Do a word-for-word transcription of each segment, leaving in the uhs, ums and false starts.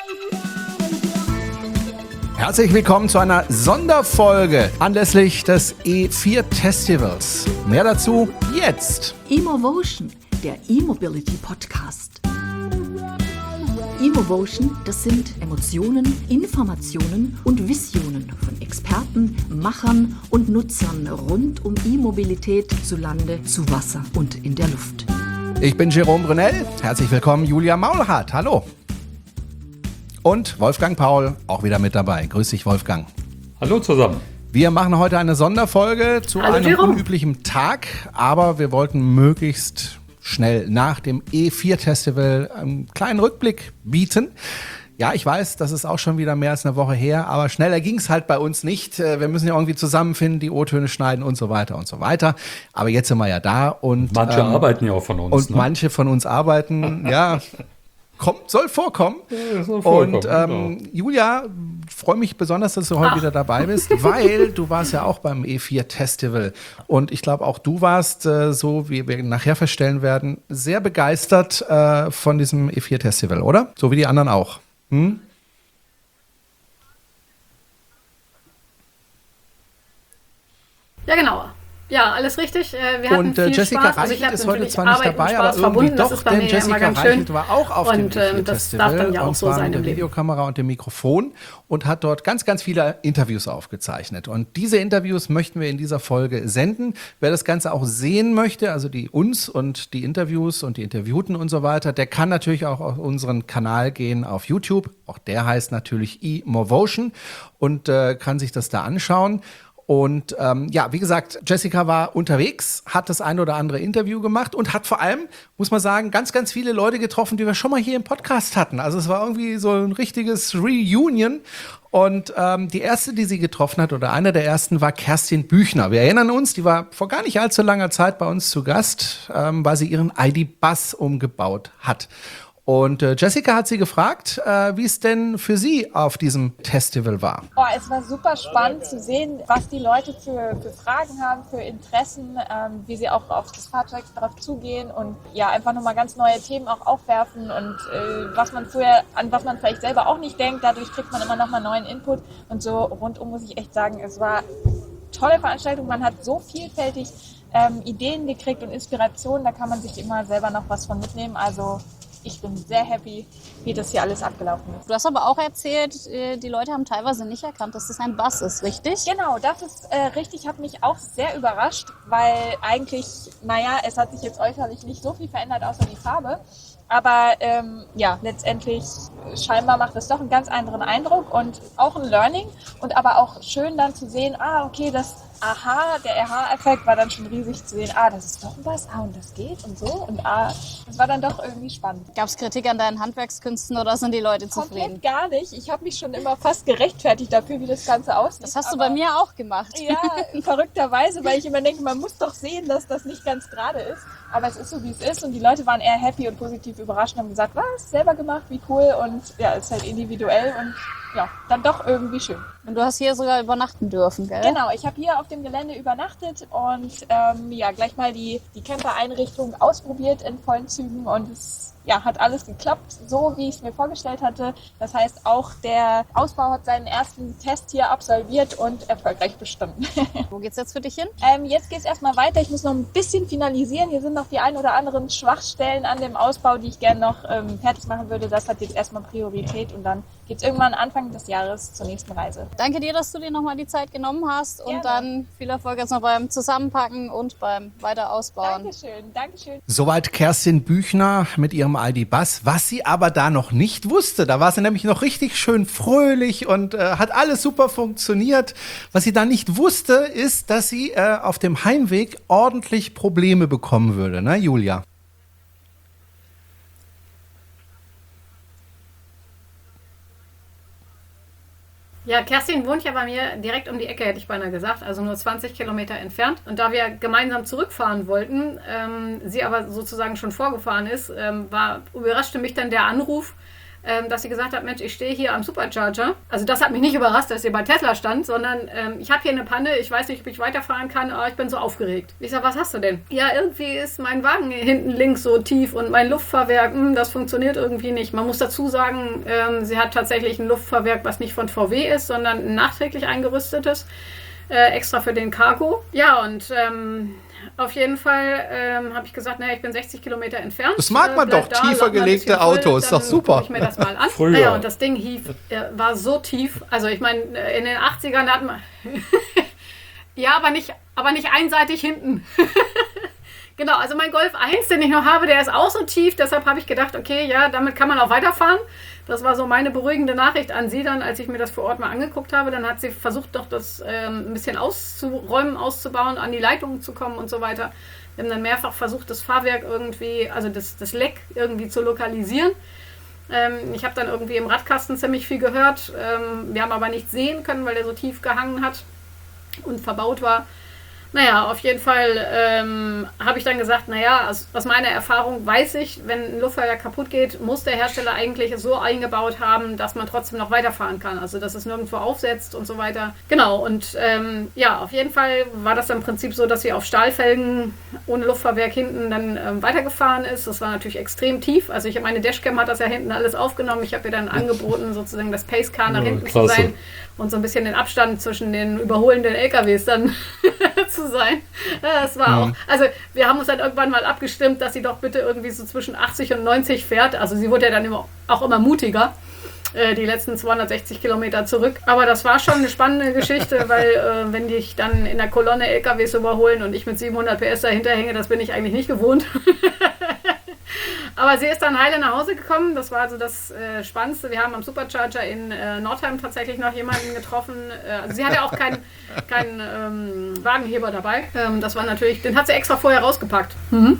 Herzlich willkommen zu einer Sonderfolge anlässlich des E vier Festivals. Mehr dazu jetzt. Emovotion, der E-Mobility Podcast. Emovotion, das sind Emotionen, Informationen und Visionen von Experten, Machern und Nutzern rund um E-Mobilität zu Lande, zu Wasser und in der Luft. Ich bin Jerome Brunel. Herzlich willkommen, Julia Maulhardt. Hallo. Und Wolfgang Paul, auch wieder mit dabei. Grüß dich, Wolfgang. Hallo zusammen. Wir machen heute eine Sonderfolge zu Hallo, einem Jerome. unüblichen Tag, aber wir wollten möglichst schnell nach dem E vier Festival einen kleinen Rückblick bieten. Ja, ich weiß, das ist auch schon wieder mehr als eine Woche her, aber schneller ging es halt bei uns nicht. Wir müssen ja irgendwie zusammenfinden, die O-Töne schneiden und so weiter und so weiter. Aber jetzt sind wir ja da und Manche ähm, arbeiten ja auch von uns. Und ne? manche von uns arbeiten, ja, kommt, soll vorkommen. Ja, soll vorkommen, und ähm, genau. Julia, freue mich besonders, dass du heute Ach. wieder dabei bist, weil du warst ja auch beim E vier Festival. Und ich glaube, auch du warst, äh, so wie wir nachher feststellen werden, sehr begeistert äh, von diesem E vier Festival, oder? So wie die anderen auch. Hm? Ja, genau. Ja, alles richtig. Äh, Wir hatten Und äh, viel Jessica Spaß. Also ich Reichelt hab ist heute natürlich zwar nicht Arbeit und dabei, Spaß aber irgendwie verbunden. Das doch, ist bei denn mir ja Jessica immer ganz schön. Reichelt war auch auf Und, dem E vier ähm, das Festival, darf dann ja auch und so zwar sein mit der im Leben. Videokamera und dem Mikrofon und hat dort ganz, ganz viele Interviews aufgezeichnet. Und diese Interviews möchten wir in dieser Folge senden. Wer das Ganze auch sehen möchte, also die uns und die Interviews und die Interviewten und so weiter, der kann natürlich auch auf unseren Kanal gehen auf YouTube. Auch der heißt natürlich Emovotion und äh, kann sich das da anschauen. Und ähm, ja, wie gesagt, Jessica war unterwegs, hat das ein oder andere Interview gemacht und hat vor allem, muss man sagen, ganz, ganz viele Leute getroffen, die wir schon mal hier im Podcast hatten. Also es war irgendwie so ein richtiges Reunion. Und ähm, die erste, die sie getroffen hat, oder eine der ersten, war Kerstin Büchner. Wir erinnern uns, die war vor gar nicht allzu langer Zeit bei uns zu Gast, ähm, weil sie ihren I D-Bus umgebaut hat. Und äh, Jessica hat sie gefragt, äh, wie es denn für sie auf diesem Festival war. Oh, es war super spannend zu sehen, was die Leute für, für Fragen haben, für Interessen, ähm, wie sie auch auf das Fahrzeug drauf zugehen und ja, einfach nochmal ganz neue Themen auch aufwerfen und äh, was man früher, an was man vielleicht selber auch nicht denkt, dadurch kriegt man immer nochmal neuen Input und so rundum muss ich echt sagen, es war eine tolle Veranstaltung, man hat so vielfältig ähm, Ideen gekriegt und Inspirationen, da kann man sich immer selber noch was von mitnehmen, also ich bin sehr happy, wie das hier alles abgelaufen ist. Du hast aber auch erzählt, die Leute haben teilweise nicht erkannt, dass das ein Bus ist, richtig? Genau, das ist äh, richtig, hat mich auch sehr überrascht, weil eigentlich, naja, es hat sich jetzt äußerlich nicht so viel verändert, außer die Farbe. Aber ähm, ja, letztendlich scheinbar macht es doch einen ganz anderen Eindruck und auch ein Learning und aber auch schön dann zu sehen, ah, okay, das Aha, der Aha-Effekt war dann schon riesig zu sehen, ah, das ist doch was, ah, und das geht und so und ah, das war dann doch irgendwie spannend. Gab es Kritik an deinen Handwerkskünsten oder sind die Leute zufrieden? Komplett gar nicht. Ich habe mich schon immer fast gerechtfertigt dafür, wie das Ganze aussieht. Das hast du aber bei mir auch gemacht. Ja, verrückterweise, weil ich immer denke, man muss doch sehen, dass das nicht ganz gerade ist. Aber es ist so, wie es ist. Und die Leute waren eher happy und positiv überrascht und haben gesagt, was, selber gemacht, wie cool. Und ja, es ist halt individuell und ja, dann doch irgendwie schön. Und du hast hier sogar übernachten dürfen, gell? Genau, ich habe hier auf dem Gelände übernachtet und ähm, ja, gleich mal die, die Camper-Einrichtung ausprobiert in vollen Zügen und es ja, hat alles geklappt, so wie ich es mir vorgestellt hatte. Das heißt, auch der Ausbau hat seinen ersten Test hier absolviert und erfolgreich bestanden. Wo geht's jetzt für dich hin? ähm, jetzt geht es erstmal weiter. Ich muss noch ein bisschen finalisieren. Hier sind noch die ein oder anderen Schwachstellen an dem Ausbau, die ich gerne noch ähm, fertig machen würde. Das hat jetzt erstmal Priorität und dann geht es irgendwann Anfang des Jahres zur nächsten Reise. Danke dir, dass du dir nochmal die Zeit genommen hast und Gerne. dann viel Erfolg jetzt noch beim Zusammenpacken und beim Weiterausbauen. Dankeschön, Dankeschön. Soweit Kerstin Büchner mit ihrem I D-Bus. Was sie aber da noch nicht wusste, da war sie nämlich noch richtig schön fröhlich und äh, hat alles super funktioniert. Was sie da nicht wusste, ist, dass sie äh, auf dem Heimweg ordentlich Probleme bekommen würde, ne, Julia? Ja, Kerstin wohnt ja bei mir direkt um die Ecke, hätte ich beinahe gesagt, also nur zwanzig Kilometer entfernt. Und da wir gemeinsam zurückfahren wollten, ähm, sie aber sozusagen schon vorgefahren ist, ähm, war, überraschte mich dann der Anruf, ähm, dass sie gesagt hat, Mensch, ich stehe hier am Supercharger. Also das hat mich nicht überrascht, dass sie bei Tesla stand, sondern ähm, ich habe hier eine Panne, ich weiß nicht, ob ich weiterfahren kann, aber ich bin so aufgeregt. Ich sage, was hast du denn? Ja, irgendwie ist mein Wagen hinten links so tief und mein Luftfahrwerk, mh, das funktioniert irgendwie nicht. Man muss dazu sagen, ähm, sie hat tatsächlich ein Luftfahrwerk, was nicht von V W ist, sondern ein nachträglich eingerüstetes, äh, extra für den Cargo. Ja, und ähm, auf jeden Fall ähm, habe ich gesagt, naja, ich bin sechzig Kilometer entfernt. Das mag man äh, doch, da, tiefer gelegte voll, Autos, ist doch super. Guck ich mir das mal an. Früher. Naja, und das Ding hief, äh, war so tief. Also ich meine, in den achtzigern hat man... ja, aber nicht, aber nicht einseitig hinten. Genau, also mein Golf eins, den ich noch habe, der ist auch so tief. Deshalb habe ich gedacht, okay, ja, damit kann man auch weiterfahren. Das war so meine beruhigende Nachricht an sie dann, als ich mir das vor Ort mal angeguckt habe. Dann hat sie versucht, doch das ähm, ein bisschen auszuräumen, auszubauen, an die Leitungen zu kommen und so weiter. Wir haben dann mehrfach versucht, das Fahrwerk irgendwie, also das, das Leck irgendwie zu lokalisieren. Ähm, ich habe dann irgendwie im Radkasten ziemlich viel gehört. Ähm, wir haben aber nichts sehen können, weil der so tief gehangen hat und verbaut war. Naja, auf jeden Fall ähm, habe ich dann gesagt, naja, aus, aus meiner Erfahrung weiß ich, wenn ein Luftfahrwerk kaputt geht, muss der Hersteller eigentlich so eingebaut haben, dass man trotzdem noch weiterfahren kann. Also, dass es nirgendwo aufsetzt und so weiter. Genau, und ähm, ja, auf jeden Fall war das im Prinzip so, dass sie auf Stahlfelgen ohne Luftfahrwerk hinten dann ähm, weitergefahren ist. Das war natürlich extrem tief. Also, ich meine Dashcam hat das ja hinten alles aufgenommen. Ich habe ihr dann angeboten, sozusagen das Pacecar nach Ja, hinten klasse. zu sein und so ein bisschen den Abstand zwischen den überholenden L K Ws dann zu sein. Das war auch, also wir haben uns dann irgendwann mal abgestimmt, dass sie doch bitte irgendwie so zwischen achtzig und neunzig fährt. Also sie wurde ja dann immer, auch immer mutiger, äh, die letzten zweihundertsechzig Kilometer zurück. Aber das war schon eine spannende Geschichte, weil äh, wenn dich dann in der Kolonne L K Ws überholen und ich mit siebenhundert P S dahinter hänge, das bin ich eigentlich nicht gewohnt. Aber sie ist dann heile nach Hause gekommen. Das war also das äh, Spannendste. Wir haben am Supercharger in äh, Nordheim tatsächlich noch jemanden getroffen. Äh, also sie hatte auch keinen kein, ähm, Wagenheber dabei. Ähm, das war natürlich, den hat sie extra vorher rausgepackt. Mhm.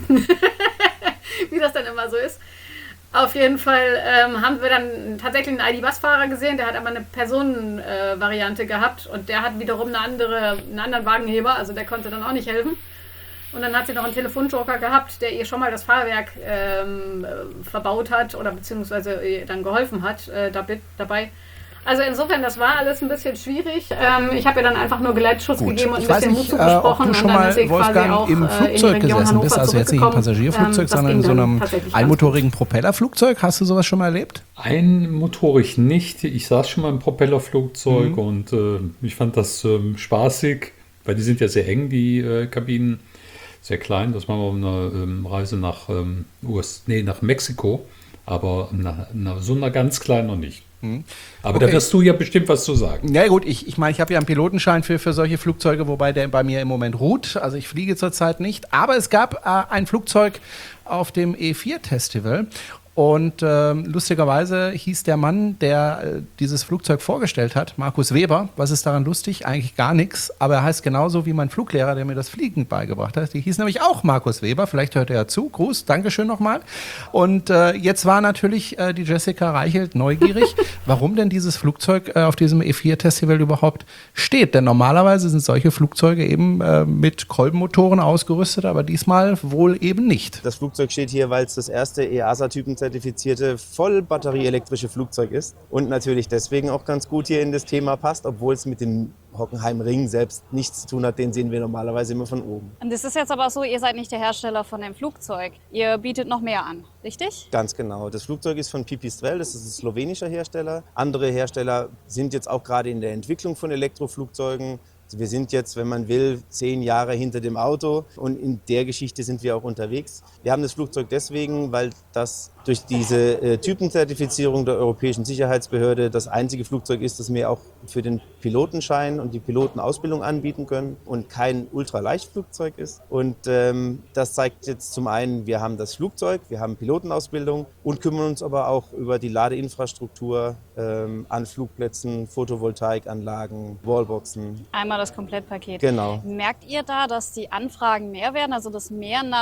Wie das dann immer so ist. Auf jeden Fall ähm, haben wir dann tatsächlich einen I D-Bus-Fahrer gesehen, der hat aber eine Personenvariante äh, gehabt und der hat wiederum eine andere, einen anderen Wagenheber, also der konnte dann auch nicht helfen. Und dann hat sie noch einen Telefonjoker gehabt, der ihr schon mal das Fahrwerk ähm, verbaut hat oder beziehungsweise ihr dann geholfen hat äh, dabei. Also insofern, das war alles ein bisschen schwierig. Ähm, ich habe ihr dann einfach nur Geleitschutz Gut. gegeben und ein Ich weiß bisschen nicht, Mut äh, ob zugesprochen. du schon und dann mal, ist sie quasi Wolfgang, auch im äh, in die Flugzeug Region gesessen Hannover bist, also jetzt nicht im zurückgekommen. Passagierflugzeug, Ähm, das sondern in ging so dann einem tatsächlich ganz einmotorigen Propellerflugzeug. Hast du sowas schon mal erlebt? Einmotorig nicht. Ich saß schon mal im Propellerflugzeug Mhm. und äh, ich fand das ähm, spaßig, weil die sind ja sehr eng, die äh, Kabinen, sehr klein. Das machen wir auf einer ähm, Reise nach, ähm, U S, nee, nach Mexiko, aber na, na, so einer ganz kleinen noch nicht. Mhm. Aber Okay. da wirst du ja bestimmt was zu sagen. Ja gut, ich, ich meine, ich habe ja einen Pilotenschein für, für solche Flugzeuge, wobei der bei mir im Moment ruht. Also ich fliege zurzeit nicht. Aber es gab äh, ein Flugzeug auf dem E vier Festival. Und ähm, lustigerweise hieß der Mann, der äh, dieses Flugzeug vorgestellt hat, Markus Weber. Was ist daran lustig? Eigentlich gar nichts. Aber er heißt genauso wie mein Fluglehrer, der mir das Fliegen beigebracht hat. Die hieß nämlich auch Markus Weber. Vielleicht hört er ja zu. Gruß, Dankeschön nochmal. Und äh, jetzt war natürlich äh, die Jessica Reichelt neugierig, warum denn dieses Flugzeug äh, auf diesem E vier Festival überhaupt steht. Denn normalerweise sind solche Flugzeuge eben äh, mit Kolbenmotoren ausgerüstet, aber diesmal wohl eben nicht. Das Flugzeug steht hier, weil es das erste E A S A-Typen zertifizierte voll batterieelektrische Flugzeug ist und natürlich deswegen auch ganz gut hier in das Thema passt, obwohl es mit dem Hockenheimring selbst nichts zu tun hat, den sehen wir normalerweise immer von oben. Und es ist jetzt aber so, ihr seid nicht der Hersteller von dem Flugzeug. Ihr bietet noch mehr an, richtig? Ganz genau. Das Flugzeug ist von Pipistrel, das ist ein slowenischer Hersteller. Andere Hersteller sind jetzt auch gerade in der Entwicklung von Elektroflugzeugen. Also wir sind jetzt, wenn man will, zehn Jahre hinter dem Auto und in der Geschichte sind wir auch unterwegs. Wir haben das Flugzeug deswegen, weil das durch diese äh, Typenzertifizierung der Europäischen Sicherheitsbehörde das einzige Flugzeug ist, das wir auch für den Pilotenschein und die Pilotenausbildung anbieten können und kein Ultraleichtflugzeug ist. Und ähm, das zeigt jetzt zum einen, wir haben das Flugzeug, wir haben Pilotenausbildung und kümmern uns aber auch über die Ladeinfrastruktur ähm, an Flugplätzen, Photovoltaikanlagen, Wallboxen. Einmal das Komplettpaket. Genau. Merkt ihr da, dass die Anfragen mehr werden, also dass mehr nach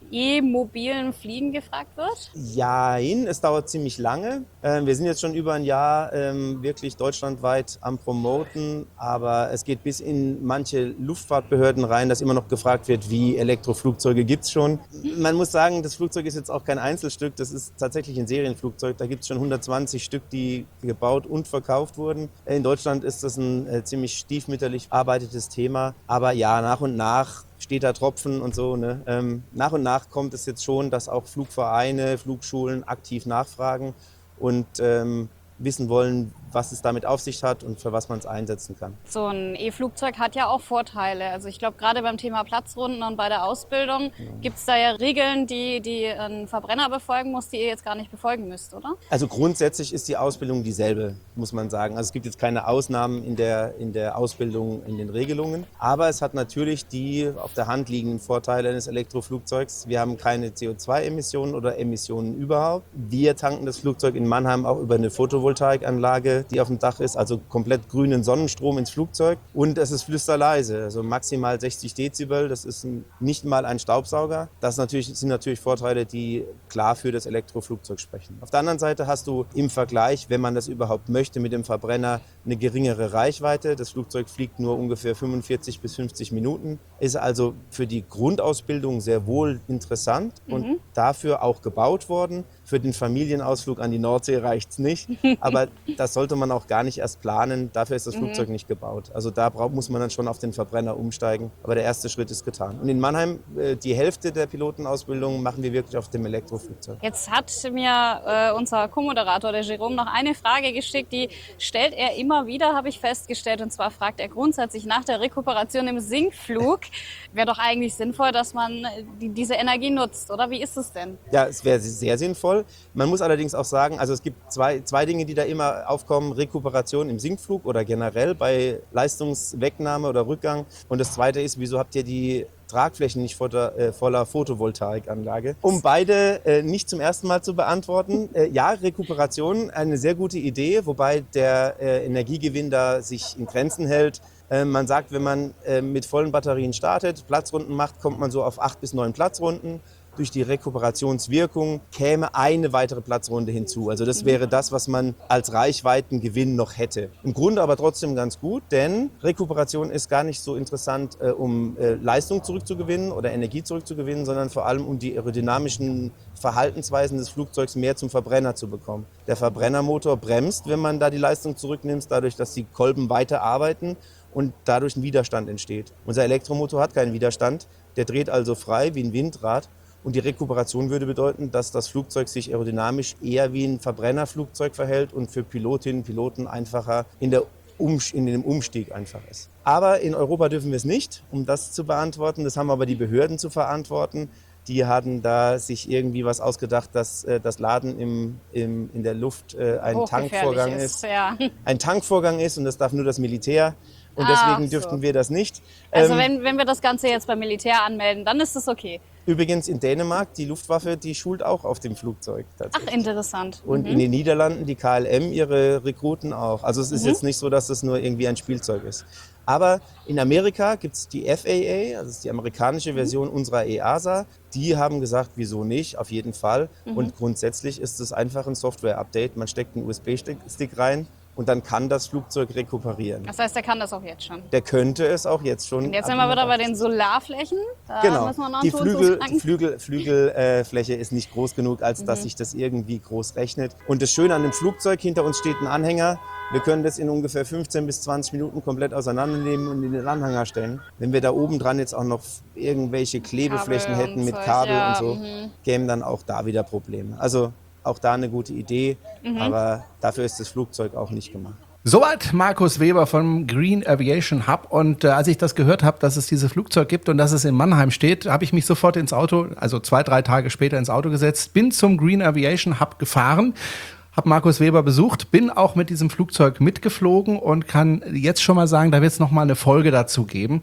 e-mobilen Fliegen gefragt wird? Jein, es dauert ziemlich lange. Ähm, wir sind jetzt schon über ein Jahr ähm, wirklich deutschlandweit am Promoten, aber es geht bis in manche Luftfahrtbehörden rein, dass immer noch gefragt wird, wie Elektroflugzeuge gibt es schon. Man muss sagen, das Flugzeug ist jetzt auch kein Einzelstück, das ist tatsächlich ein Serienflugzeug. Da gibt es schon hundertzwanzig Stück, die gebaut und verkauft wurden. In Deutschland ist das ein äh, ziemlich stiefmütterlich bearbeitetes Thema, aber ja, nach und nach steht da Tropfen und so. Ne? Ähm, nach und nach kommt es jetzt schon, dass auch Flugvereine, Flugschulen aktiv nachfragen und ähm, wissen wollen, was es damit auf sich hat und für was man es einsetzen kann. So ein E-Flugzeug hat ja auch Vorteile. Also ich glaube, gerade beim Thema Platzrunden und bei der Ausbildung ja. gibt es da ja Regeln, die, die ein Verbrenner befolgen muss, die ihr jetzt gar nicht befolgen müsst, oder? Also grundsätzlich ist die Ausbildung dieselbe, muss man sagen. Also es gibt jetzt keine Ausnahmen in der, in der Ausbildung, in den Regelungen. Aber es hat natürlich die auf der Hand liegenden Vorteile eines Elektroflugzeugs. Wir haben keine C O zwei Emissionen oder Emissionen überhaupt. Wir tanken das Flugzeug in Mannheim auch über eine Photovoltaikanlage, die auf dem Dach ist, also komplett grünen Sonnenstrom ins Flugzeug. Und es ist flüsterleise, also maximal sechzig Dezibel. Das ist nicht mal ein Staubsauger. Das natürlich, sind natürlich Vorteile, die klar für das Elektroflugzeug sprechen. Auf der anderen Seite hast du im Vergleich, wenn man das überhaupt möchte, mit dem Verbrenner eine geringere Reichweite. Das Flugzeug fliegt nur ungefähr fünfundvierzig bis fünfzig Minuten. Ist also für die Grundausbildung sehr wohl interessant mhm. und dafür auch gebaut worden. Für den Familienausflug an die Nordsee reicht es nicht, aber das sollte man auch gar nicht erst planen. Dafür ist das mhm. Flugzeug nicht gebaut. Also da brauch, muss man dann schon auf den Verbrenner umsteigen. Aber der erste Schritt ist getan. Und in Mannheim, äh, die Hälfte der Pilotenausbildung machen wir wirklich auf dem Elektroflugzeug. Jetzt hat mir äh, unser Co-Moderator, der Jerome, noch eine Frage geschickt, die stellt er immer wieder, habe ich festgestellt. Und zwar fragt er grundsätzlich nach der Rekuperation im Sinkflug. Wäre doch eigentlich sinnvoll, dass man die, diese Energie nutzt, oder? Wie ist es denn? Ja, es wäre sehr sinnvoll. Man muss allerdings auch sagen, also es gibt zwei, zwei Dinge, die da immer aufkommen. Rekuperation im Sinkflug oder generell bei Leistungswegnahme oder Rückgang. Und das zweite ist, wieso habt ihr die Tragflächen nicht voller, äh, voller Photovoltaikanlage? Um beide äh, nicht zum ersten Mal zu beantworten. Äh, ja, Rekuperation, eine sehr gute Idee, wobei der äh, Energiegewinn da sich in Grenzen hält. Äh, man sagt, wenn man äh, mit vollen Batterien startet, Platzrunden macht, kommt man so auf acht bis neun Platzrunden. Durch die Rekuperationswirkung käme eine weitere Platzrunde hinzu. Also das wäre das, was man als Reichweitengewinn noch hätte. Im Grunde aber trotzdem ganz gut, denn Rekuperation ist gar nicht so interessant, äh, um äh, Leistung zurückzugewinnen oder Energie zurückzugewinnen, sondern vor allem um die aerodynamischen Verhaltensweisen des Flugzeugs mehr zum Verbrenner zu bekommen. Der Verbrennermotor bremst, wenn man da die Leistung zurücknimmt, dadurch, dass die Kolben weiter arbeiten und dadurch ein Widerstand entsteht. Unser Elektromotor hat keinen Widerstand, der dreht also frei wie ein Windrad. Und die Rekuperation würde bedeuten, dass das Flugzeug sich aerodynamisch eher wie ein Verbrennerflugzeug verhält und für Pilotinnen und Piloten einfacher in, der um, in dem Umstieg einfach ist. Aber in Europa dürfen wir es nicht, um das zu beantworten. Das haben aber die Behörden zu verantworten. Die hatten da sich irgendwie was ausgedacht, dass äh, das Laden im, im, in der Luft äh, ein Tankvorgang ist. ist. Ja. Ein Tankvorgang ist und das darf nur das Militär. Und deswegen dürften so. wir das nicht. Also ähm, wenn, wenn wir das Ganze jetzt beim Militär anmelden, dann ist das okay. Übrigens in Dänemark, die Luftwaffe, die schult auch auf dem Flugzeug. Ach, interessant. Und mhm. in den Niederlanden, die K L M, ihre Rekruten auch. Also es ist mhm. jetzt nicht so, dass das nur irgendwie ein Spielzeug ist. Aber in Amerika gibt es die F A A, also das ist die amerikanische Version mhm. unserer E A S A. Die haben gesagt, wieso nicht, auf jeden Fall. Mhm. Und grundsätzlich ist es einfach ein Software-Update. Man steckt einen U S B-Stick rein. Und dann kann das Flugzeug rekuperieren. Das heißt, der kann das auch jetzt schon? Der könnte es auch jetzt schon. Und jetzt sind wir wieder bei den Solarflächen. Da genau. müssen wir noch die Flügel, die Flügel, Flügelfläche äh, ist nicht groß genug, als mhm. dass sich das irgendwie groß rechnet. Und das Schöne an dem Flugzeug, hinter uns steht ein Anhänger. Wir können das in ungefähr fünfzehn bis zwanzig Minuten komplett auseinandernehmen und in den Anhänger stellen. Wenn wir da oben dran jetzt auch noch irgendwelche Klebeflächen Kabel hätten mit Zeug, Kabel ja. und so, mhm. kämen dann auch da wieder Probleme. Also auch da eine gute Idee, mhm. aber dafür ist das Flugzeug auch nicht gemacht. Soweit Markus Weber vom Green Aviation Hub. Und äh, als ich das gehört habe, dass es dieses Flugzeug gibt und dass es in Mannheim steht, habe ich mich sofort ins Auto, also zwei, drei Tage später ins Auto gesetzt, bin zum Green Aviation Hub gefahren, habe Markus Weber besucht, bin auch mit diesem Flugzeug mitgeflogen und kann jetzt schon mal sagen, da wird es noch mal eine Folge dazu geben.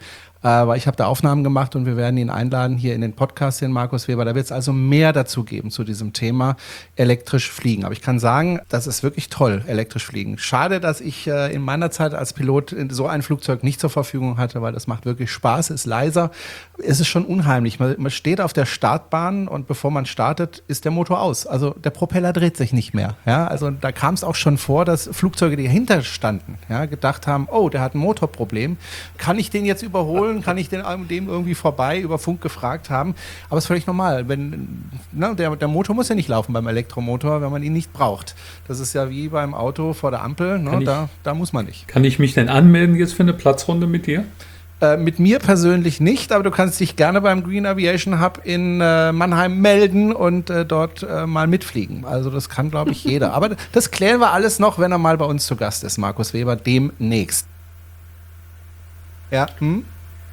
äh, weil ich habe da Aufnahmen gemacht und wir werden ihn einladen hier in den Podcast, den Markus Weber. Da wird es also mehr dazu geben zu diesem Thema elektrisch fliegen. Aber ich kann sagen, das ist wirklich toll, elektrisch fliegen. Schade, dass ich äh, in meiner Zeit als Pilot so ein Flugzeug nicht zur Verfügung hatte, weil das macht wirklich Spaß, ist leiser. Es ist schon unheimlich. Man, man steht auf der Startbahn und bevor man startet, ist der Motor aus. Also der Propeller dreht sich nicht mehr. Ja? Also da kam es auch schon vor, dass Flugzeuge, die dahinter standen, ja, gedacht haben, oh, der hat ein Motorproblem. Kann ich den jetzt überholen? Kann ich den dem irgendwie vorbei über Funk gefragt haben? Aber es ist völlig normal. Wenn, ne, der, der Motor muss ja nicht laufen beim Elektromotor, wenn man ihn nicht braucht. Das ist ja wie beim Auto vor der Ampel. Ne? Ich, da, da muss man nicht. Kann ich mich denn anmelden jetzt für eine Platzrunde mit dir? Äh, mit mir persönlich nicht, aber du kannst dich gerne beim Green Aviation Hub in äh, Mannheim melden und äh, dort äh, mal mitfliegen. Also das kann, glaube ich, jeder. Aber das klären wir alles noch, wenn er mal bei uns zu Gast ist, Markus Weber, demnächst. Ja, hm?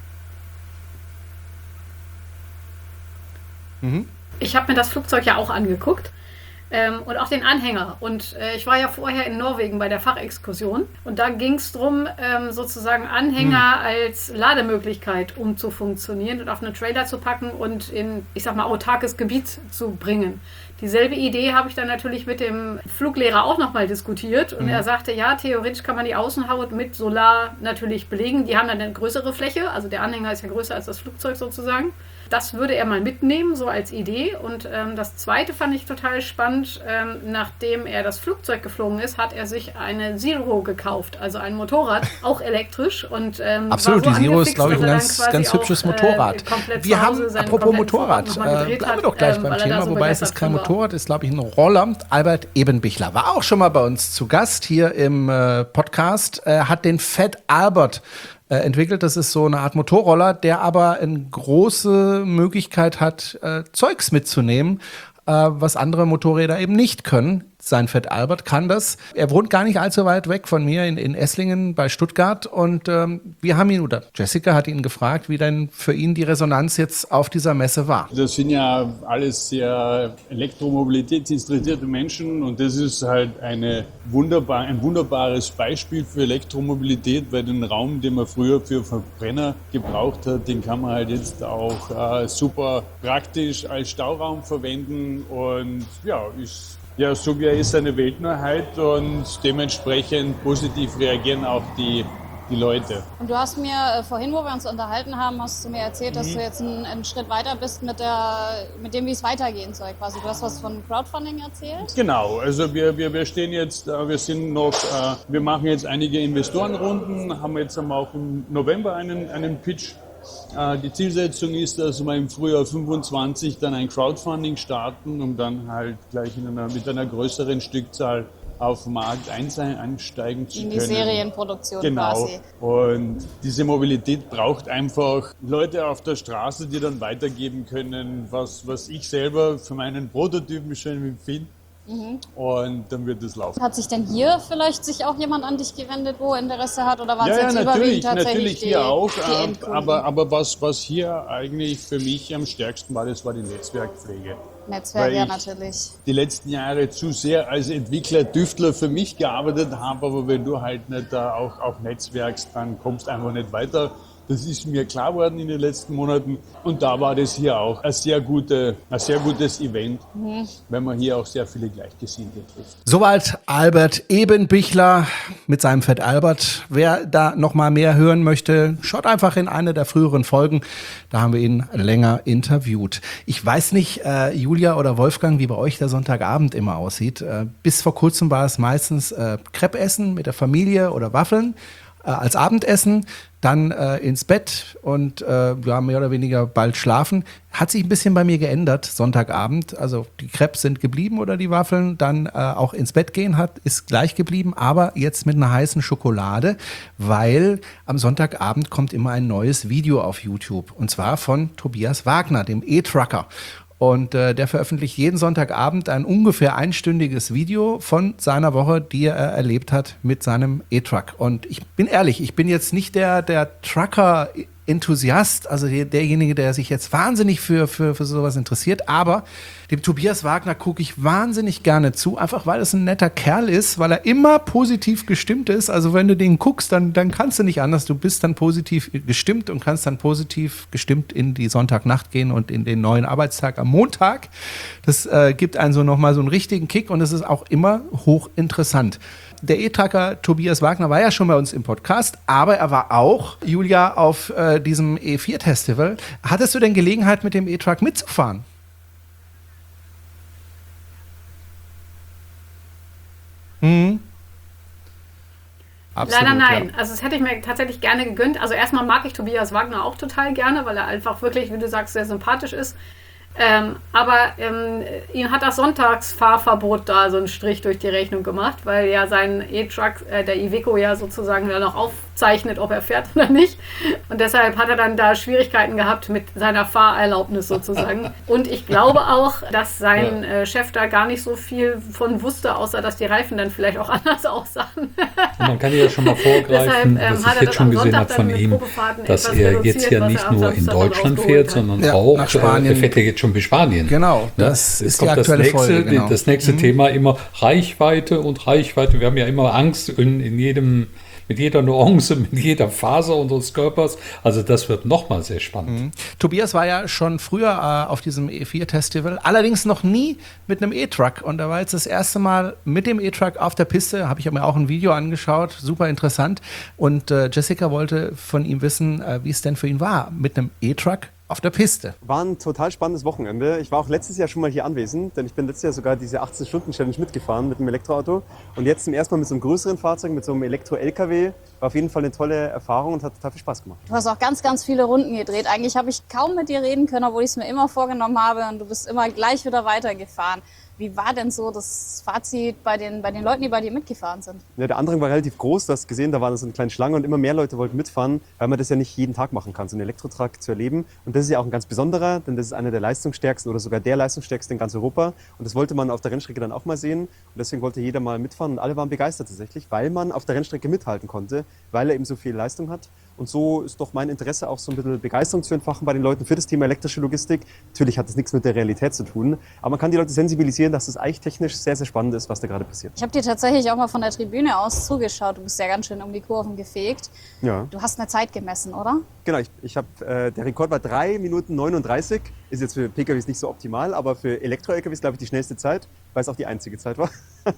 Mhm. Ich habe mir das Flugzeug ja auch angeguckt. Ähm, und auch den Anhänger. Und äh, ich war ja vorher in Norwegen bei der Fachexkursion. Und da ging es darum, ähm, sozusagen Anhänger hm. als Lademöglichkeit umzufunktionieren und auf einen Trailer zu packen und in, ich sag mal, autarkes Gebiet zu bringen. Dieselbe Idee habe ich dann natürlich mit dem Fluglehrer auch nochmal diskutiert. Und mhm. er sagte, ja, theoretisch kann man die Außenhaut mit Solar natürlich belegen. Die haben dann eine größere Fläche. Also der Anhänger ist ja größer als das Flugzeug sozusagen. Das würde er mal mitnehmen, so als Idee. Und ähm, das Zweite fand ich total spannend. Ähm, nachdem er das Flugzeug geflogen ist, hat er sich eine Zero gekauft, also ein Motorrad, auch elektrisch. Und, ähm, Absolut, war so die Zero ist, glaube ich, ein dass er ganz, ganz hübsches auch, Motorrad. Äh, wir haben, apropos Motorrad, äh, bleiben wir doch gleich ähm, beim Thema, wobei es ist kein Motorrad, ist, glaube ich, ein Roller. Albert Ebenbichler war auch schon mal bei uns zu Gast hier im äh, Podcast, äh, hat den Fat Albert entwickelt. Das ist so eine Art Motorroller, der aber eine große Möglichkeit hat, äh, Zeugs mitzunehmen, äh, was andere Motorräder eben nicht können. Sein Fat Albert kann das. Er wohnt gar nicht allzu weit weg von mir in, in Esslingen bei Stuttgart und ähm, wir haben ihn, oder Jessica hat ihn gefragt, wie denn für ihn die Resonanz jetzt auf dieser Messe war. Das sind ja alles sehr elektromobilitätsinteressierte Menschen und das ist halt eine wunderbar, ein wunderbares Beispiel für Elektromobilität, weil den Raum, den man früher für Verbrenner gebraucht hat, den kann man halt jetzt auch äh, super praktisch als Stauraum verwenden und ja, ist Ja, so wie er ist, eine Weltneuheit und dementsprechend positiv reagieren auch die, die Leute. Und du hast mir äh, vorhin, wo wir uns unterhalten haben, hast du mir erzählt, mhm. dass du jetzt einen, einen Schritt weiter bist mit, der, mit dem, wie es weitergehen soll quasi. Du hast was von Crowdfunding erzählt? Genau, also wir, wir, wir stehen jetzt, wir sind noch, äh, wir machen jetzt einige Investorenrunden, haben jetzt auch im November einen, einen Pitch. Die Zielsetzung ist, dass wir im Frühjahr fünfundzwanzig dann ein Crowdfunding starten, um dann halt gleich in einer, mit einer größeren Stückzahl auf den Markt einsteigen zu können. In die Serienproduktion genau. quasi. Und diese Mobilität braucht einfach Leute auf der Straße, die dann weitergeben können, was, was ich selber für meinen Prototypen schon empfinde. Mhm. Und dann wird es laufen. Hat sich denn hier vielleicht sich auch jemand an dich gewendet, wo Interesse hat? Oder waren ja, es jetzt ja, überwiegend natürlich, tatsächlich natürlich die, hier auch. die aber aber was, was hier eigentlich für mich am stärksten war, das war die Netzwerkpflege. Netzwerk, Weil ja, ich natürlich. Die letzten Jahre zu sehr als Entwickler, Tüftler für mich gearbeitet habe, aber wenn du halt nicht da auch, auch netzwerkst, dann kommst du einfach nicht weiter. Das ist mir klar geworden in den letzten Monaten und da war das hier auch ein sehr, gute, ein sehr gutes Event, mhm. wenn man hier auch sehr viele Gleichgesinnte trifft. Soweit Albert Ebenbichler mit seinem Fat Albert. Wer da noch mal mehr hören möchte, schaut einfach in eine der früheren Folgen. Da haben wir ihn länger interviewt. Ich weiß nicht, äh, Julia oder Wolfgang, wie bei euch der Sonntagabend immer aussieht. Äh, bis vor kurzem war es meistens äh, Crepe essen mit der Familie oder Waffeln äh, als Abendessen. Dann äh, ins Bett und äh, ja, mehr oder weniger bald schlafen. Hat sich ein bisschen bei mir geändert, Sonntagabend. Also die Crepes sind geblieben oder die Waffeln. Dann äh, auch ins Bett gehen hat, ist gleich geblieben, aber jetzt mit einer heißen Schokolade, weil am Sonntagabend kommt immer ein neues Video auf YouTube. Und zwar von Tobias Wagner, dem E-Trucker. Und äh, der veröffentlicht jeden Sonntagabend ein ungefähr einstündiges Video von seiner Woche, die er erlebt hat mit seinem E-Truck. Und ich bin ehrlich, ich bin jetzt nicht der, der Trucker-Enthusiast, also der, derjenige, der sich jetzt wahnsinnig für, für, für sowas interessiert. Aber Dem Tobias Wagner gucke ich wahnsinnig gerne zu, einfach weil es ein netter Kerl ist, weil er immer positiv gestimmt ist. Also wenn du den guckst, dann, dann kannst du nicht anders. Du bist dann positiv gestimmt und kannst dann positiv gestimmt in die Sonntagnacht gehen und in den neuen Arbeitstag am Montag. Das äh, gibt einen so nochmal so einen richtigen Kick und es ist auch immer hochinteressant. Der E-Trucker Tobias Wagner war ja schon bei uns im Podcast, aber er war auch, Julia, auf äh, diesem E vier Festival. Hattest du denn Gelegenheit, mit dem E-Truck mitzufahren? Hm. Absolut, Leider nein. Ja. Also das hätte ich mir tatsächlich gerne gegönnt. Also erstmal mag ich Tobias Wagner auch total gerne, weil er einfach wirklich, wie du sagst, sehr sympathisch ist. Ähm, aber ähm, ihm hat das Sonntagsfahrverbot da so einen Strich durch die Rechnung gemacht, weil ja sein E-Truck, äh, der Iveco ja sozusagen dann noch aufzeichnet, ob er fährt oder nicht. Und deshalb hat er dann da Schwierigkeiten gehabt mit seiner Fahrerlaubnis sozusagen. Und ich glaube auch, dass sein äh, Chef da gar nicht so viel von wusste, außer dass die Reifen dann vielleicht auch anders aussahen. Und man kann ja schon mal vorgreifen, Deshalb, ähm, was ich jetzt schon gesehen habe von ihm, dass er jetzt ja nicht nur in Deutschland fährt, sondern ja, auch, nach Spanien. er fährt ja jetzt schon bis Spanien. Genau, das ja, ist kommt die aktuelle das nächste, Folge. Genau. Das nächste mhm. Thema immer Reichweite und Reichweite. Wir haben ja immer Angst in, in jedem, mit jeder Nuance, mit jeder Faser unseres Körpers. Also das wird nochmal sehr spannend. Mhm. Tobias war ja schon früher äh, auf diesem E vier Festival, allerdings noch nie mit einem E-Truck. Und er war jetzt das erste Mal mit dem E-Truck auf der Piste. Habe ich mir auch ein Video angeschaut, super interessant. Und äh, Jessica wollte von ihm wissen, äh, wie es denn für ihn war mit einem E-Truck auf der Piste. War ein total spannendes Wochenende. Ich war auch letztes Jahr schon mal hier anwesend, denn ich bin letztes Jahr sogar diese achtzehn-Stunden-Challenge mitgefahren mit einem Elektroauto. Und jetzt zum ersten Mal mit so einem größeren Fahrzeug, mit so einem Elektro-L K W. War auf jeden Fall eine tolle Erfahrung und hat total viel Spaß gemacht. Du hast auch ganz, ganz viele Runden gedreht. Eigentlich habe ich kaum mit dir reden können, obwohl ich es mir immer vorgenommen habe. Und du bist immer gleich wieder weitergefahren. Wie war denn so das Fazit bei den, bei den Leuten, die bei dir mitgefahren sind? Ja, der Andrang war relativ groß. Du hast gesehen, da war so eine kleine Schlange und immer mehr Leute wollten mitfahren, weil man das ja nicht jeden Tag machen kann, so einen Elektrotruck zu erleben. Und das ist ja auch ein ganz besonderer, denn das ist einer der leistungsstärksten oder sogar der leistungsstärkste in ganz Europa. Und das wollte man auf der Rennstrecke dann auch mal sehen. Und deswegen wollte jeder mal mitfahren und alle waren begeistert tatsächlich, weil man auf der Rennstrecke mithalten konnte, weil er eben so viel Leistung hat. Und so ist doch mein Interesse auch so ein bisschen Begeisterung zu entfachen bei den Leuten für das Thema elektrische Logistik. Natürlich hat das nichts mit der Realität zu tun, aber man kann die Leute sensibilisieren, dass das eigentlich technisch sehr, sehr spannend ist, was da gerade passiert. Ich habe dir tatsächlich auch mal von der Tribüne aus zugeschaut. Du bist ja ganz schön um die Kurven gefegt. Ja. Du hast eine Zeit gemessen, oder? Genau, ich, ich hab, äh, der Rekord war drei Minuten neununddreißig. Ist jetzt für P K Ws nicht so optimal, aber für Elektro-L K Ws, glaube ich, die schnellste Zeit, weil es auch die einzige Zeit war.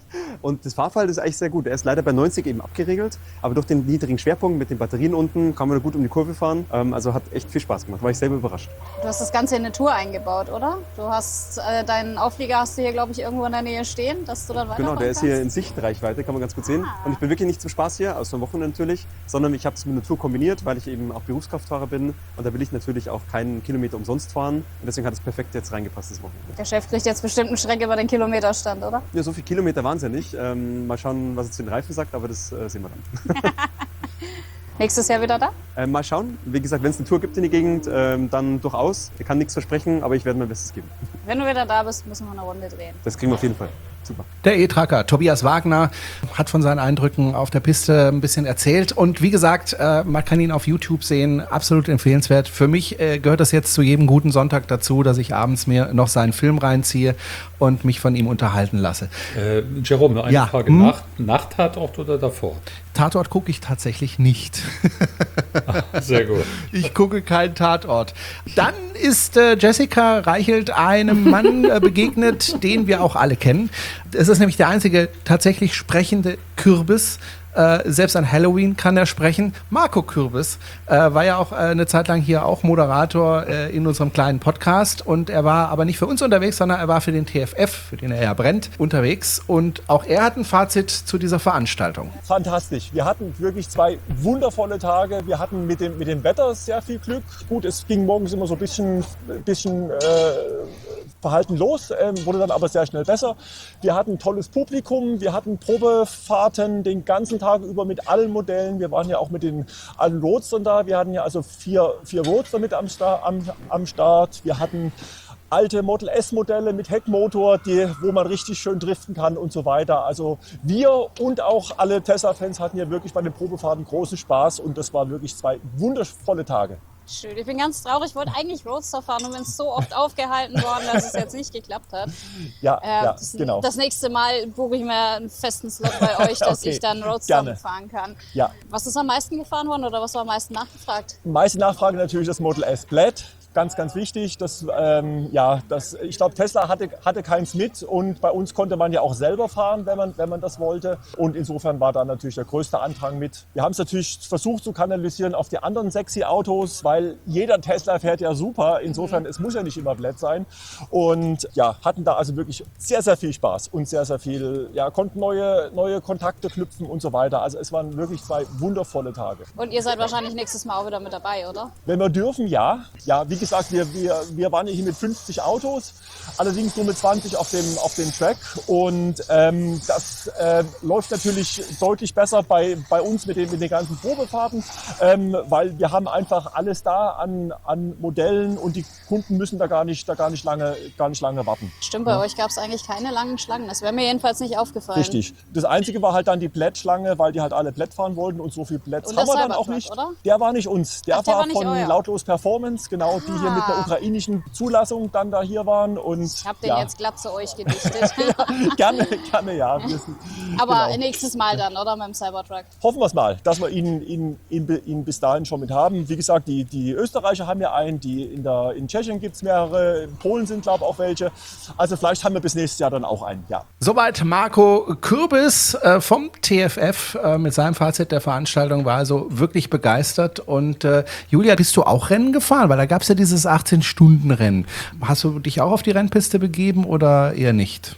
Und das Fahrverhalten ist eigentlich sehr gut. Er ist leider bei neunzig eben abgeregelt, aber durch den niedrigen Schwerpunkt mit den Batterien unten kann man gut um die Kurve fahren. Ähm, also hat echt viel Spaß gemacht, war ich selber überrascht. Du hast das Ganze in eine Tour eingebaut, oder? Du hast äh, deinen Auflieger hast du hier, glaube ich, irgendwo in der Nähe stehen, dass du dann weiterfahren Genau, der ist kannst? hier in Sichtreichweite, kann man ganz gut sehen. Ah. Und ich bin wirklich nicht zum Spaß hier, aus dem Wochenende natürlich, sondern ich habe es mit einer Tour kombiniert, weil ich eben auch Berufskraftfahrer bin. Und da will ich natürlich auch keinen Kilometer umsonst fahren. Und deswegen hat es perfekt jetzt reingepasst, das Wochenende. Der Chef kriegt jetzt bestimmt einen Schreck über den Kilometerstand, oder? Ja, so viele Kilometer waren es ja nicht. Ähm, mal schauen, was er zu den Reifen sagt, aber das äh, sehen wir dann. Nächstes Jahr wieder da? Ähm, mal schauen. Wie gesagt, wenn es eine Tour gibt in die Gegend, ähm, dann durchaus. Ich kann nichts versprechen, aber ich werde mein Bestes geben. Wenn du wieder da bist, müssen wir eine Runde drehen. Das kriegen wir auf jeden Fall. Super. Der E-Trucker Tobias Wagner hat von seinen Eindrücken auf der Piste ein bisschen erzählt. Und wie gesagt, äh, man kann ihn auf YouTube sehen. Absolut empfehlenswert. Für mich äh, gehört das jetzt zu jedem guten Sonntag dazu, dass ich abends mir noch seinen Film reinziehe und mich von ihm unterhalten lasse. Äh, Jerome, noch eine Ja. Frage. Hm? Nach, nach Tatort oder davor? Tatort gucke ich tatsächlich nicht. Sehr gut. Ich gucke keinen Tatort. Dann ist äh, Jessica Reichelt einem Mann äh, begegnet, den wir auch alle kennen. Es ist nämlich der einzige tatsächlich sprechende Kürbis. Äh, selbst an Halloween kann er sprechen. Marco Kürbis äh, war ja auch äh, eine Zeit lang hier auch Moderator äh, in unserem kleinen Podcast. Und er war aber nicht für uns unterwegs, sondern er war für den T F F, für den er ja brennt, unterwegs. Und auch er hat ein Fazit zu dieser Veranstaltung. Fantastisch. Wir hatten wirklich zwei wundervolle Tage. Wir hatten mit dem, mit dem Wetter sehr viel Glück. Gut, es ging morgens immer so ein bisschen, bisschen äh, verhalten los, äh, wurde dann aber sehr schnell besser. Wir hatten tolles Publikum. Wir hatten Probefahrten den ganzen Tag über mit allen Modellen. Wir waren ja auch mit den allen Roadstern da. Wir hatten ja also vier, vier Roadster mit am, am, am Start. Wir hatten alte Model S-Modelle mit Heckmotor, die, wo man richtig schön driften kann und so weiter. Also wir und auch alle Tesla-Fans hatten ja wirklich bei den Probefahrten großen Spaß und das waren wirklich zwei wundervolle Tage. Schön, ich bin ganz traurig. Ich wollte eigentlich Roadster fahren und bin so oft aufgehalten worden, dass es jetzt nicht geklappt hat. Ja, äh, ja das, genau. Das nächste Mal buche ich mir einen festen Slot bei euch, dass Okay, ich dann Roadster gerne. fahren kann. Ja. Was ist am meisten gefahren worden oder was war am meisten nachgefragt? Die meiste Nachfrage natürlich das Model S Plaid. Ganz, ganz wichtig. Das, ähm, ja, das, ich glaube, Tesla hatte, hatte keins mit und bei uns konnte man ja auch selber fahren, wenn man, wenn man das wollte. Und insofern war da natürlich der größte Andrang mit. Wir haben es natürlich versucht zu kanalisieren auf die anderen sexy Autos, weil jeder Tesla fährt ja super. Insofern, mhm. es muss ja nicht immer Plaid sein. Und ja, hatten da also wirklich sehr, sehr viel Spaß und sehr, sehr viel, ja, konnten neue, neue Kontakte knüpfen und so weiter. Also es waren wirklich zwei wundervolle Tage. Und ihr seid wahrscheinlich nächstes Mal auch wieder mit dabei, oder? Wenn wir dürfen, ja. Ja, wie gesagt, wir, wir, wir waren hier mit fünfzig Autos, allerdings nur mit zwanzig auf dem, auf dem Track. Und ähm, das äh, läuft natürlich deutlich besser bei, bei uns mit den, mit den ganzen Probefahrten, ähm, weil wir haben einfach alles da an, an Modellen und die Kunden müssen da gar nicht, da gar nicht, lange, gar nicht lange warten. Stimmt, bei ja. euch gab es eigentlich keine langen Schlangen. Das wäre mir jedenfalls nicht aufgefallen. Richtig. Das Einzige war halt dann die Plaid-Schlange, weil die halt alle Plaid fahren wollten und so viel Plaid haben wir dann auch nicht. Oder? Der war nicht uns. Der, Ach, der war, war nicht von euer. Lautlos Performance, genau, die hier mit einer ukrainischen Zulassung dann da hier waren. Und, ich habe den ja. jetzt glatt zu euch gedichtet. gerne, gerne, ja. Wir sind, Aber genau. nächstes Mal dann, oder? Mit dem Cybertruck. Hoffen wir es mal, dass wir ihn, ihn, ihn, ihn bis dahin schon mit haben. Wie gesagt, die, die Österreicher haben ja einen, die in, der, in Tschechien gibt es mehrere, in Polen sind glaube ich auch welche. Also vielleicht haben wir bis nächstes Jahr dann auch einen, ja. Soweit Marco Kürbis äh, vom T F F äh, mit seinem Fazit der Veranstaltung, war also wirklich begeistert. Und äh, Julia, bist du auch Rennen gefahren? Weil da gab es ja dieses achtzehn-Stunden-Rennen. Hast du dich auch auf die Rennpiste begeben oder eher nicht?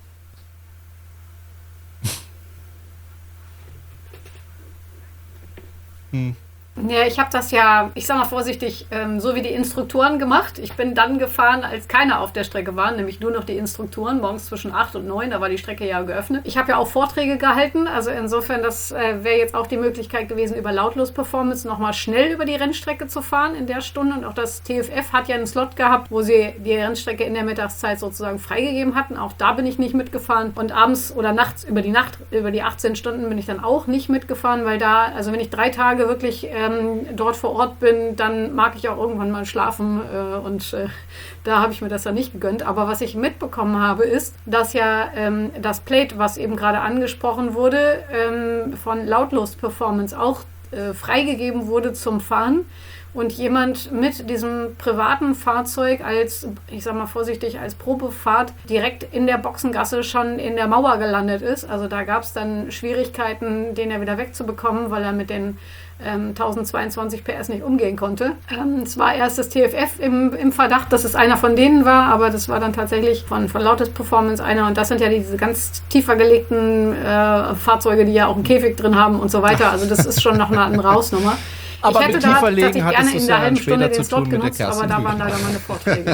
hm. Ja, ich habe das ja, ich sag mal vorsichtig, ähm, so wie die Instruktoren gemacht. Ich bin dann gefahren, als keiner auf der Strecke war, nämlich nur noch die Instruktoren, morgens zwischen acht und neun, da war die Strecke ja geöffnet. Ich habe ja auch Vorträge gehalten, also insofern, das äh, wäre jetzt auch die Möglichkeit gewesen, über Lautlos Performance nochmal schnell über die Rennstrecke zu fahren in der Stunde. Und auch das T F F hat ja einen Slot gehabt, wo sie die Rennstrecke in der Mittagszeit sozusagen freigegeben hatten. Auch da bin ich nicht mitgefahren. Und abends oder nachts über die Nacht, über die achtzehn Stunden bin ich dann auch nicht mitgefahren, weil da, also wenn ich drei Tage wirklich ähm, dort vor Ort bin, dann mag ich auch irgendwann mal schlafen äh, und äh, da habe ich mir das dann nicht gegönnt. Aber was ich mitbekommen habe, ist, dass ja ähm, das Plaid, was eben gerade angesprochen wurde, ähm, von Lautlos Performance auch äh, freigegeben wurde zum Fahren und jemand mit diesem privaten Fahrzeug als, ich sag mal vorsichtig, als Probefahrt direkt in der Boxengasse schon in der Mauer gelandet ist. Also da gab es dann Schwierigkeiten, den er wieder wegzubekommen, weil er mit den ähm, tausendzweiundzwanzig P S nicht umgehen konnte. Ähm, es war erst das T F F im, im Verdacht, dass es einer von denen war, aber das war dann tatsächlich von, von Lautlos Performance einer. Und das sind ja diese ganz tiefer gelegten äh, Fahrzeuge, die ja auch einen Käfig drin haben und so weiter. Also das ist schon noch eine, eine Rausnummer. Aber ich hätte mit da Tieferlegen tatsächlich gerne in der ja halben Stunde später den zu Slot tun mit der genutzt, aber Kerstin da waren Bühler. leider meine Vorträge.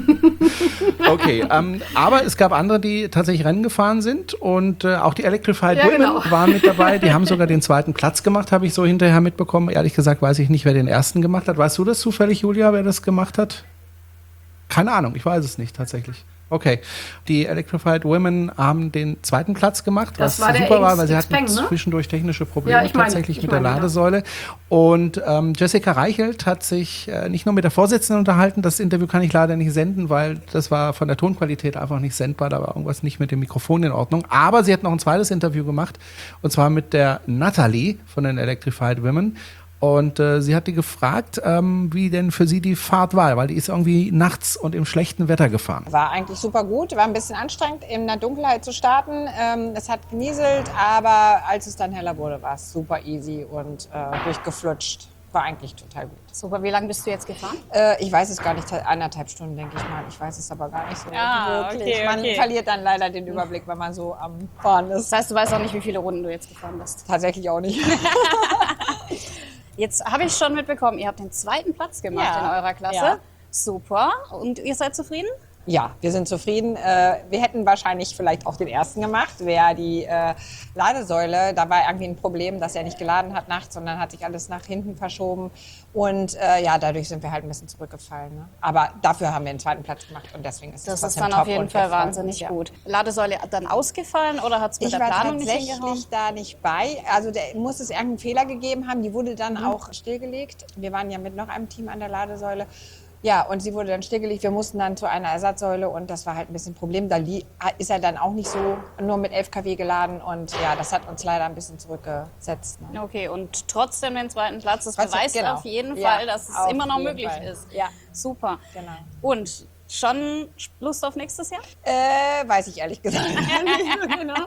Okay, ähm, aber es gab andere, die tatsächlich Rennen gefahren sind und äh, auch die Electrified Ja, Women genau. waren mit dabei. Die haben sogar den zweiten Platz gemacht, habe ich so hinterher mitbekommen. Ehrlich gesagt weiß ich nicht, wer den ersten gemacht hat. Weißt du das zufällig, Julia, wer das gemacht hat? Keine Ahnung, ich weiß es nicht tatsächlich. Okay, die Electrified Women haben den zweiten Platz gemacht, Das was war der super war, weil sie hatten X-Peng, ne? zwischendurch technische Probleme Ja, ich meine, tatsächlich ich mit der meine, ja. Ladesäule. Und ähm, Jessica Reichelt hat sich äh, nicht nur mit der Vorsitzenden unterhalten, das Interview kann ich leider nicht senden, weil das war von der Tonqualität einfach nicht sendbar, da war irgendwas nicht mit dem Mikrofon in Ordnung. Aber sie hat noch ein zweites Interview gemacht, und zwar mit der Natalie von den Electrified Women. Und äh, sie hat die gefragt, ähm, wie denn für sie die Fahrt war, weil die ist irgendwie nachts und im schlechten Wetter gefahren. War eigentlich super gut, war ein bisschen anstrengend, in der Dunkelheit zu starten. Ähm, es hat genieselt, aber als es dann heller wurde, war es super easy und äh, durchgeflutscht. War eigentlich total gut. Super, wie lange bist du jetzt gefahren? Äh, ich weiß es gar nicht, eineinhalb Stunden, denke ich mal. Ich weiß es aber gar nicht so Ah, wirklich. okay, Man okay. verliert dann leider den Überblick, wenn man so am Fahren ist. Das heißt, du weißt auch nicht, wie viele Runden du jetzt gefahren bist. Tatsächlich auch nicht. Jetzt habe ich schon mitbekommen, ihr habt den zweiten Platz gemacht Ja. in eurer Klasse. Ja. Super. Und ihr seid zufrieden? Ja, wir sind zufrieden. Äh, wir hätten wahrscheinlich vielleicht auch den ersten gemacht. Wäre die äh, Ladesäule, da war irgendwie ein Problem, dass er nicht geladen hat nachts, sondern hat sich alles nach hinten verschoben. Und äh, ja, dadurch sind wir halt ein bisschen zurückgefallen. Ne? Aber dafür haben wir einen zweiten Platz gemacht und deswegen ist Das das ist dann auf jeden Fall wahnsinnig ja. gut. Ladesäule dann ausgefallen oder hat es mit Ich der war Planung nicht hingehauen? tatsächlich da nicht bei. Also da muss es irgendeinen Fehler gegeben haben. Die wurde dann Mhm. auch stillgelegt. Wir waren ja mit noch einem Team an der Ladesäule. Ja, und sie wurde dann stillgelegt. Wir mussten dann zu einer Ersatzsäule und das war halt ein bisschen ein Problem. Da ist er dann auch nicht so nur mit elf Kilowatt geladen und ja, das hat uns leider ein bisschen zurückgesetzt. Ne? Okay, und trotzdem den zweiten Platz. Das Trotzdem, beweist genau. auf jeden Ja, Fall, dass es auf immer noch jeden möglich Fall. ist. Ja. Super. Genau. Und schon Lust auf nächstes Jahr? Äh, weiß ich ehrlich gesagt nicht so genau.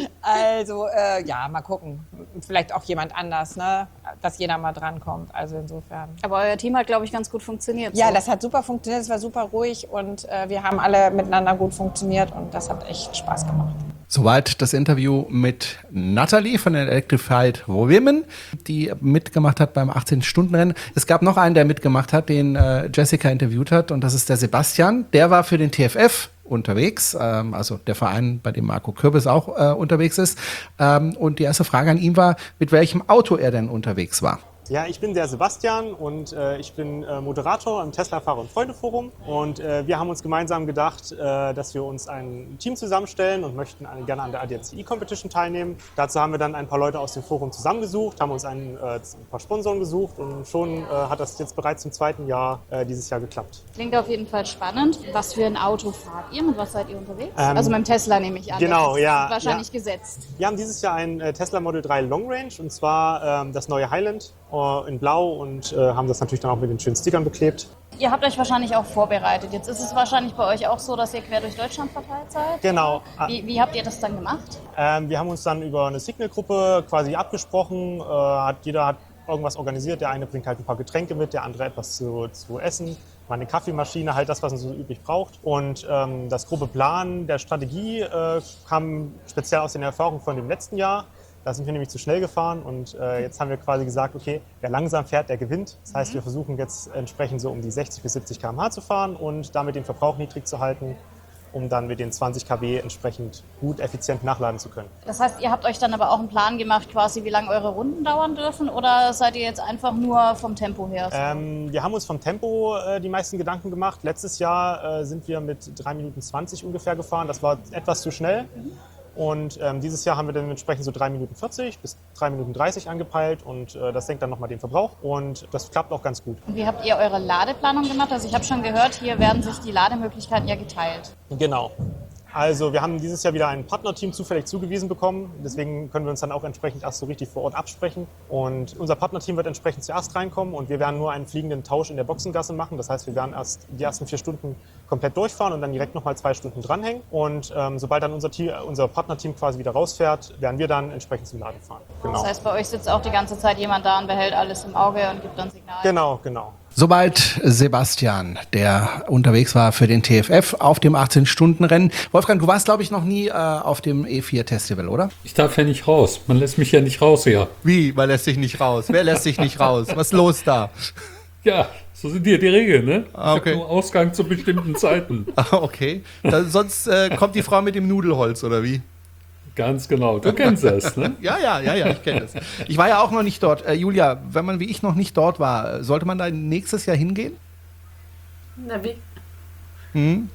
Also, äh, ja, mal gucken. Vielleicht auch jemand anders, ne? Dass jeder mal drankommt. Also insofern. Aber euer Team hat, glaube ich, ganz gut funktioniert. Ja, so. das hat super funktioniert. Es war super ruhig und äh, wir haben alle miteinander gut funktioniert und das hat echt Spaß gemacht. Soweit das Interview mit Natalie von den Electrified Women, die mitgemacht hat beim achtzehn-Stunden-Rennen. Es gab noch einen, der mitgemacht hat, den äh, Jessica interviewt hat, und das ist der Sebastian. Der war für den T F F unterwegs, ähm, also der Verein, bei dem Marco Kürbis auch äh, unterwegs ist. Ähm, und die erste Frage an ihn war, mit welchem Auto er denn unterwegs war. Ja, ich bin der Sebastian und äh, ich bin äh, Moderator im Tesla-Fahrer- und Freunde-Forum. Und äh, wir haben uns gemeinsam gedacht, äh, dass wir uns ein Team zusammenstellen und möchten an, gerne an der A D A C E-Competition teilnehmen. Dazu haben wir dann ein paar Leute aus dem Forum zusammengesucht, haben uns ein, äh, ein paar Sponsoren gesucht und schon äh, hat das jetzt bereits zum zweiten Jahr äh, dieses Jahr geklappt. Klingt auf jeden Fall spannend. Was für ein Auto fahrt ihr? Mit was seid ihr unterwegs? Ähm, also mit dem Tesla nehme ich an. Genau, das ist ja. wahrscheinlich ja. gesetzt. Wir haben dieses Jahr ein äh, Tesla Model drei Long Range und zwar ähm, das neue Highland äh, in Blau und äh, haben das natürlich dann auch mit den schönen Stickern beklebt. Ihr habt euch wahrscheinlich auch vorbereitet. Jetzt ist es wahrscheinlich bei euch auch so, dass ihr quer durch Deutschland verteilt seid. Genau. Wie, wie habt ihr das dann gemacht? Ähm, wir haben uns dann über eine Signal-Gruppe quasi abgesprochen. Äh, hat, jeder hat irgendwas organisiert. Der eine bringt halt ein paar Getränke mit, der andere etwas zu, zu essen. Mal eine Kaffeemaschine, halt das, was man so üblich braucht. Und ähm, das grobe Plan der Strategie äh, kam speziell aus den Erfahrungen von dem letzten Jahr. Da sind wir nämlich zu schnell gefahren und äh, jetzt haben wir quasi gesagt, okay, wer langsam fährt, der gewinnt. Das heißt, wir versuchen jetzt entsprechend so um die sechzig bis siebzig Kilometer pro Stunde zu fahren und damit den Verbrauch niedrig zu halten, um dann mit den zwanzig Kilowatt entsprechend gut, effizient nachladen zu können. Das heißt, ihr habt euch dann aber auch einen Plan gemacht, quasi wie lange eure Runden dauern dürfen, oder seid ihr jetzt einfach nur vom Tempo her? Ähm, wir haben uns vom Tempo äh, die meisten Gedanken gemacht. Letztes Jahr äh, sind wir mit drei Minuten zwanzig ungefähr gefahren. Das war etwas zu schnell. Mhm. Und ähm, dieses Jahr haben wir dann entsprechend so drei Minuten vierzig bis drei Minuten dreißig angepeilt und äh, das senkt dann nochmal den Verbrauch und das klappt auch ganz gut. Und wie habt ihr eure Ladeplanung gemacht? Also ich habe schon gehört, hier werden sich die Lademöglichkeiten ja geteilt. Genau. Also wir haben dieses Jahr wieder ein Partnerteam zufällig zugewiesen bekommen. Deswegen können wir uns dann auch entsprechend erst so richtig vor Ort absprechen. Und unser Partnerteam wird entsprechend zuerst reinkommen und wir werden nur einen fliegenden Tausch in der Boxengasse machen. Das heißt, wir werden erst die ersten vier Stunden komplett durchfahren und dann direkt nochmal zwei Stunden dranhängen. Und ähm, sobald dann unser, Team, unser Partnerteam quasi wieder rausfährt, werden wir dann entsprechend zum Laden fahren. Genau. Das heißt, bei euch sitzt auch die ganze Zeit jemand da und behält alles im Auge und gibt dann Signale? Genau, genau. Soweit Sebastian, der unterwegs war für den T F F auf dem achtzehn-Stunden-Rennen. Wolfgang, du warst, glaube ich, noch nie äh, auf dem E vier Festival, oder? Ich darf ja nicht raus. Man lässt mich ja nicht raus hier. Wie? Man lässt sich nicht raus? Wer lässt sich nicht raus? Was ist los da? Ja, so sind hier die Regeln, ne? Ah, okay. Ich habe nur Ausgang zu bestimmten Zeiten. Ah, okay. Dann, sonst äh, kommt die Frau mit dem Nudelholz, oder wie? Ganz genau. Du kennst das, ne? Ja, ja, ja, ja, ich kenne das. Ich war ja auch noch nicht dort. Äh, Julia, wenn man wie ich noch nicht dort war, sollte man da nächstes Jahr hingehen? Na, wie? Hm?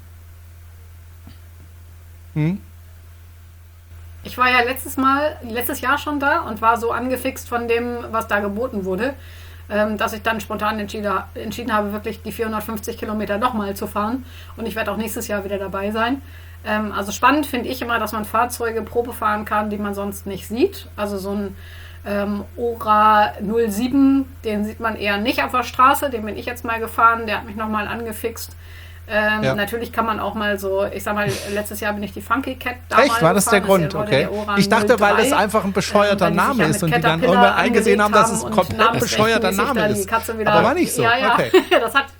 Hm? Ich war ja letztes Mal, letztes Jahr schon da und war so angefixt von dem, was da geboten wurde, ähm, dass ich dann spontan entschieden, entschieden habe, wirklich die vierhundertfünfzig Kilometer nochmal zu fahren. Und ich werde auch nächstes Jahr wieder dabei sein. Ähm, also spannend finde ich immer, dass man Fahrzeuge Probe fahren kann, die man sonst nicht sieht. Also so ein ähm, Ora null sieben, den sieht man eher nicht auf der Straße. Den bin ich jetzt mal gefahren, der hat mich nochmal angefixt. Ähm, ja. Natürlich kann man auch mal so, ich sag mal, letztes Jahr bin ich die Funky Cat da Echt? War das der Grund? Okay. Ich dachte, weil das einfach ein bescheuerter ähm, Name ist und die dann irgendwann eingesehen haben, dass es ein komplett bescheuerter Name ist. Aber war nicht so. Ja, ja. Okay. Das hat...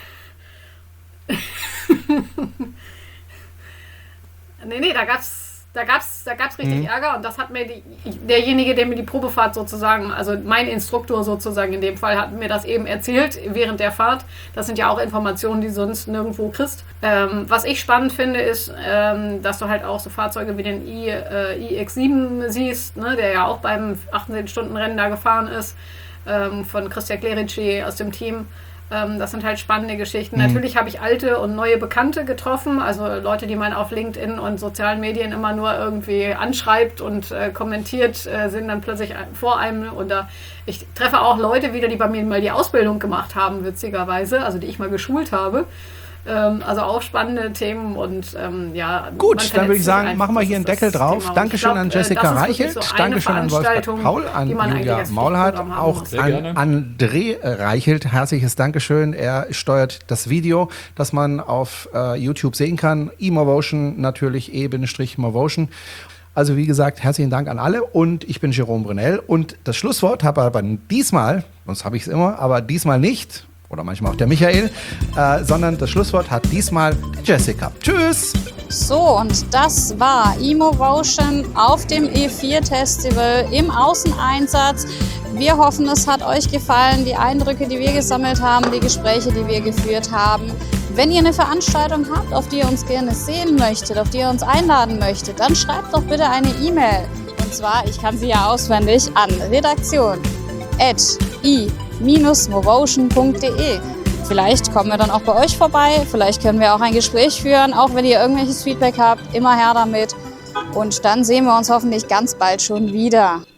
Nee, nee, da gab's, Da gab es da gab's richtig Mhm. Ärger und das hat mir die, derjenige, der mir die Probefahrt sozusagen, also mein Instruktor sozusagen in dem Fall, hat mir das eben erzählt während der Fahrt. Das sind ja auch Informationen, die du sonst nirgendwo kriegst. Ähm, was ich spannend finde, ist, ähm, dass du halt auch so Fahrzeuge wie den I, äh, i X sieben siehst, ne, der ja auch beim achtzehn-Stunden-Rennen da gefahren ist, ähm, von Christian Clerici aus dem Team. Ähm, das sind halt spannende Geschichten. Mhm. Natürlich habe ich alte und neue Bekannte getroffen, also Leute, die man auf LinkedIn und sozialen Medien immer nur irgendwie anschreibt und äh, kommentiert, äh, sind dann plötzlich vor einem. Oder ich treffe auch Leute wieder, die bei mir mal die Ausbildung gemacht haben, witzigerweise, also die ich mal geschult habe. Ähm, also auch spannende Themen und ähm, ja. man Gut, vernetzt dann würde ich sich sagen, einfach. machen wir Das hier einen ist das Deckel drauf. Thema. Und Dankeschön ich glaub, an äh, Jessica das ist wirklich Reichelt, so eine Dankeschön an Wolfgang Veranstaltung, Paul, an die man eigentlich Julia als Maulhardt, Pflichtprogramm haben auch muss. Sehr an gerne. André Reichelt. Herzliches Dankeschön. Er steuert das Video, das man auf äh, YouTube sehen kann. eMovotion natürlich, e-movotion. Also wie gesagt, herzlichen Dank an alle und ich bin Jerome Brunel und das Schlusswort habe aber diesmal, sonst habe ich es immer, aber diesmal nicht, oder manchmal auch der Michael, äh, sondern das Schlusswort hat diesmal die Jessica. Tschüss! So, und das war eMovotion auf dem E vier Festival im Außeneinsatz. Wir hoffen, es hat euch gefallen, die Eindrücke, die wir gesammelt haben, die Gespräche, die wir geführt haben. Wenn ihr eine Veranstaltung habt, auf die ihr uns gerne sehen möchtet, auf die ihr uns einladen möchtet, dann schreibt doch bitte eine E-Mail. Und zwar, ich kann sie ja auswendig, an redaktion at i movotion punkt de. Vielleicht kommen wir dann auch bei euch vorbei, vielleicht können wir auch ein Gespräch führen, auch wenn ihr irgendwelches Feedback habt, immer her damit. Und dann sehen wir uns hoffentlich ganz bald schon wieder.